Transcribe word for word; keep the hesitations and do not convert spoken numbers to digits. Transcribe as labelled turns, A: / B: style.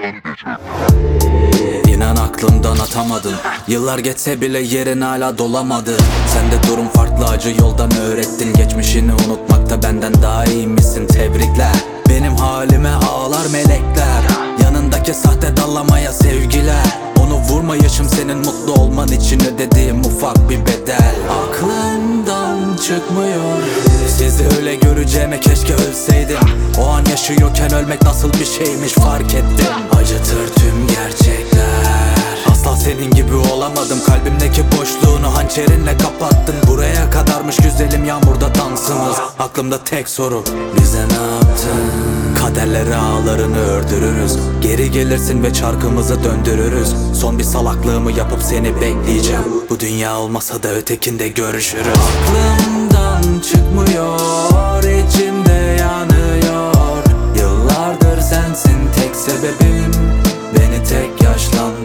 A: İnan aklımdan atamadın. Yıllar geçse bile yerin hala dolamadı. Sende durum farklı, acı yoldan öğrettin. Geçmişini unutmakta benden daha iyi misin? Tebrikler. Benim halime ağlar melekler. Yanındaki sahte dallamaya sevgiler. Onu vurmayışım senin mutlu olman için ödediğim ufak bir bedel. Aklımdan çıkmıyor. Sizi öyle göreceğime keşke ölseydim. O an yaşıyorken ölmek nasıl bir şeymiş fark ettim. Acıtır tüm gerçekler. Asla senin gibi olamadım. Kalbimdeki boşluğunu hançerinle kapattın. Buraya kadarmış güzelim, yağmurda dansımız. Aklımda tek soru, bize ne yaptın? Kaderleri ağlarını ördürürüz. Geri gelirsin ve çarkımızı döndürürüz. Son bir salaklığımı yapıp seni bekleyeceğim. Bu dünya olmasa da ötekinde görüşürüz. Aklımdan çıkmıyor, içimde yanıyor. Yıllardır sensin tek sebebim. Beni tek yaşlandı